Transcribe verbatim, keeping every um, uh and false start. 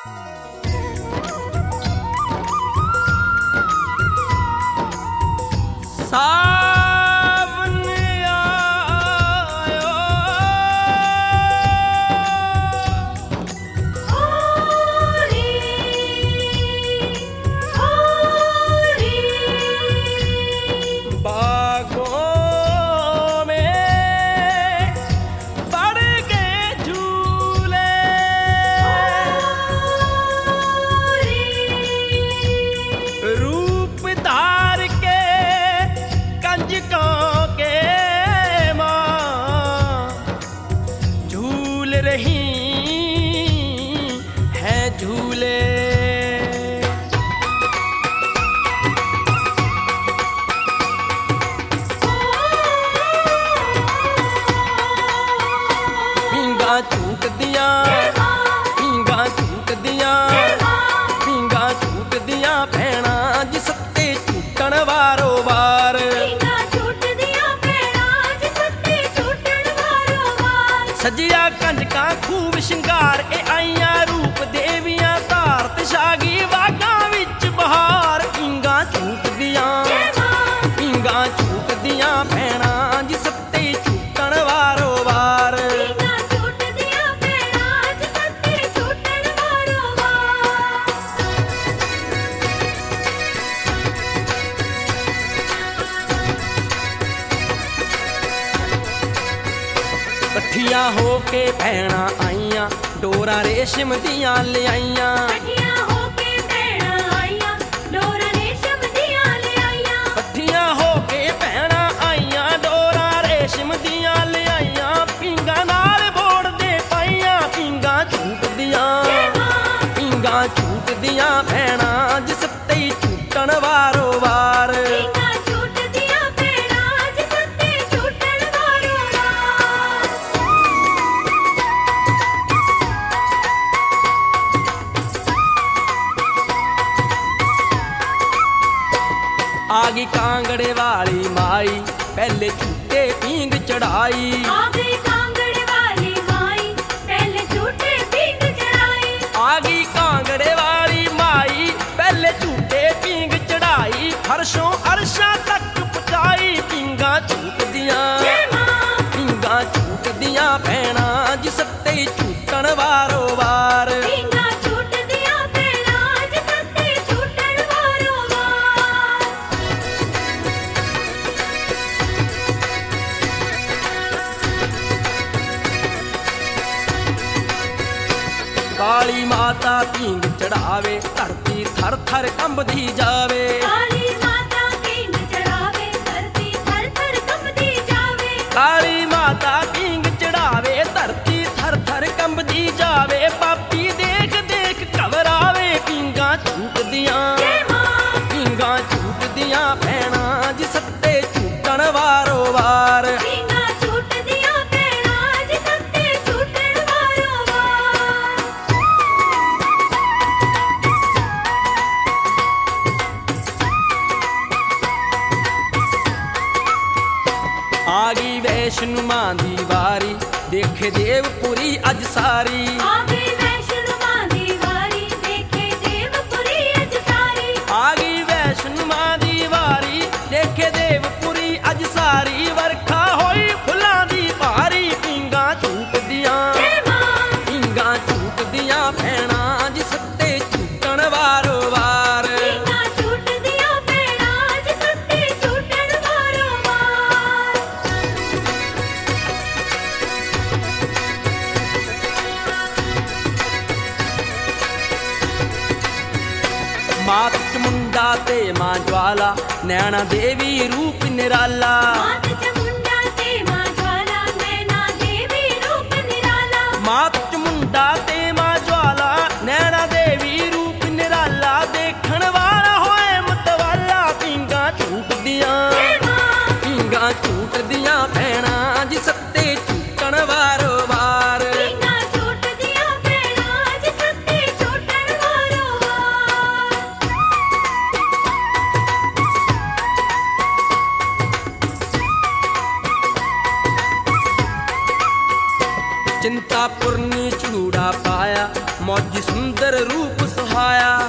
ਸਾਵਨ ਆਇਓ ਹੋਰੀ ਹੋਰੀ ਬਾਗੋਂ ਮੇਂ ਪੜ ਗਏ ਝੂਲੇ रूप धार के कंजकों के माँ झूल रही है झूले। पींगा झूट दिया पींगा झूट दिया पींगा झूट दिया भैणा जिस ते झूटण वारो वार ਪੀਂਘਾਂ ਝੂਟਦੀਆਂ ਭੈਣਾਂ ਜਿਸ ਤੇ ਝੂਟਣ ਵਾਰੋ ਵਾਰ सजिया कंजका खूब शिंगार ए आईयां रूप देवियां धार ते छागी बागां विच बहार। पींगा झूट दिया पींगा झूट दिया भैणा जिस ते झूटण वारो वार ਪੀਂਘਾਂ ਝੂਟਦੀਆਂ ਭੈਣਾਂ ਜਿਸ ਤੇ ਝੂਟਣ ਵਾਰੋ ਵਾਰ ਇਕੱਠੀਆਂ ਹੋ ਕੇ ਭੈਣਾਂ ਆਈਆਂ ਡੋਰਾਂ ਰੇਸ਼ਮ ਦੀਆਂ ਲਿਆਈਆਂ। ਇਕੱਠੀਆਂ ਹੋ ਕੇ ਭੈਣਾਂ ਆਈਆਂ ਡੋਰਾਂ ਰੇਸ਼ਮ ਦੀਆਂ ਲਿਆਈਆਂ ਇਕੱਠੀਆਂ ਹੋ ਕੇ ਭੈਣਾਂ ਆਈਆਂ ਡੋਰਾਂ ਰੇਸ਼ਮ ਦੀਆਂ ਲਿਆਈਆਂ। ਪੀਂਘਾਂ ਨਾਲ ਬੋੜਦੇ ਪਾਈਆਂ ਪੀਂਘਾਂ ਝੂਟਦੀਆਂ ਪੀਂਘਾਂ ਝੂਟਦੀਆਂ ਭੈਣਾਂ ਜਿਸ ਤੇ ਝੂਟਣ ਵਾਰੋ ਵਾਰ ਪੀਂਘਾਂ ਝੂਟਦੀਆਂ ਭੈਣਾਂ ਜਿਸ ਤੇ ਝੂਟਣ ਵਾਰੋ ਵਾਰ ਆ ਗਈ ਕਾਂਗੜੇ ਵਾਲੀ ਮਾਈ ਪਹਿਲੇ ਝੂਟੇ ਪੀਂਘ ਚੜਾਈ। ਆ ਗਈ ਕਾਂਗੜੇ ਵਾਲੀ ਮਾਈ ਪਹਿਲੇ ਝੂਟੇ ਪੀਂਘ ਚੜਾਈ ਆ ਗਈ ਕਾਂਗੜੇ ਵਾਲੀ ਮਾਈ ਪਹਿਲੇ ਝੂਟੇ ਪੀਂਘ ਚੜਾਈ। ਫਰਸ਼ੋਂ ਅਰਸ਼ਾਂ ਤੱਕ ਪਹੁੰਚਾਈ ਪੀਂਘਾਂ ਝੂਟਦੀਆਂ ਪੀਂਘਾਂ ਝੂਟਦੀਆਂ ਭੈਣਾਂ ਜਿਸ ਤੇ ਝੂਟਣ ਵਾਰੋ ਵਾਰ ਪੀਂਘਾਂ ਝੂਟਦੀਆਂ ਭੈਣਾਂ ਜਿਸ ਤੇ ਝੂਟਣ ਵਾਰੋ ਵਾਰ ਕਾਲੀ ਮਾਤਾ ਪੀਂਘ ਚੜਾਵੇ ਧਰਤੀ ਥਰ ਥਰ ਕੰਬਦੀ ਜਾਵੇ। ਕਾਲੀ ਮਾਤਾ ਪੀਂਘ ਚੜਾਵੇ ਧਰਤੀ ਥਰ ਥਰ ਕੰਬਦੀ ਜਾਵੇ ਕਾਲੀ ਮਾਤਾ ਪੀਂਘ ਚੜਾਵੇ ਧਰਤੀ ਥਰ ਥਰ ਕੰਬਦੀ ਜਾਵੇ। ਪਾਪੀ ਦੇਖ ਦੇਖ ਘਬਰਾਵੇ ਪੀਂਘਾਂ ਝੂਟਦੀਆਂ ਪੀਂਘਾਂ ਝੂਟਦੀਆਂ ਭੈਣਾਂ ਜਿਸ ਤੇ ਝੂਟਣ ਵਾਰੋ ਵਾਰ ਪੀਂਘਾਂ ਝੂਟਦੀਆਂ ਭੈਣਾਂ ਜਿਸ ਤੇ ਝੂਟਣ ਵਾਰੋ ਵਾਰ ਆ ਗਈ ਵੈਸ਼ਨੂ ਮਾਂ ਦੀ ਵਾਰੀ ਦੇਖੇ ਦੇਵਪੁਰੀ ਅੱਜ ਸਾਰੀ। ਆ ਗਈ ਵੈਸ਼ਨੂ ਮਾਂ ਦੀ ਵਾਰੀ ਦੇਖੇ ਦੇਵਪੁਰੀ ਅੱਜ ਸਾਰੀ ਆ ਗਈ ਵੈਸ਼ਨੂ ਮਾਂ ਦੀ ਵਾਰੀ ਦੇਖੇ ਦੇਵਪੁਰੀ ਅੱਜ ਸਾਰੀ। ਵਰਖਾ ਹੋਈ ਫੁੱਲਾਂ ਦੀ ਭਾਰੀ ਪੀਂਘਾਂ ਝੂਟਦੀਆਂ ਪੀਂਘਾਂ ਝੂਟਦੀਆਂ ਭੈਣਾਂ ਜਿਸ ਤੇ ਝੂਟਣ ਵਾਰੋ ਵਾਰ ਪੀਂਘਾਂ ਝੂਟਦੀਆਂ ਭੈਣਾਂ ਜਿਸ ਤੇ ਝੂਟਣ ਵਾਰੋ ਵਾਰ ਮਾਤ ਚਮੁੰਡਾ ਤੇ ਮਾਂ ਜਵਾਲਾ ਨੈਣਾ ਦੇਵੀ ਰੂਪ ਨਿਰਾਲਾ। ਮਾਤ ਚਮੁੰਡਾ ਤੇ ਮਾਂ ਜਵਾਲਾ ਨੈਣਾ ਦੇਵੀ ਰੂਪ ਨਿਰਾਲਾ ਮਾਤ ਚਮੁੰਡਾ ਤੇ ਮਾਂ ਜਵਾਲਾ ਨੈਣਾ ਦੇਵੀ ਰੂਪ ਨਿਰਾਲਾ। ਦੇਖਣ ਵਾਲਾ ਹੋਏ ਮਤਵਾਲਾ ਪੀਂਘਾਂ ਝੂਟਦੀਆਂ ਪੀਂਘਾਂ ਝੂਟਦੀਆਂ ਭੈਣਾਂ ਜਿਸ ਤੇ ਝੂਟਣ ਵਾਰੋ ਵਾਰ ਪੀਂਘਾਂ ਝੂਟਦੀਆਂ ਭੈਣਾਂ ਜਿਸ ਤੇ ਝੂਟਣ ਵਾਰੋ ਵਾਰ ਚਿੰਤਾਪੁਰਨੀ ਝੂੜਾ ਪਾ ਮੌਜੀ ਸੁੰਦਰ ਰੂਪ ਸੁਹਾਇਆ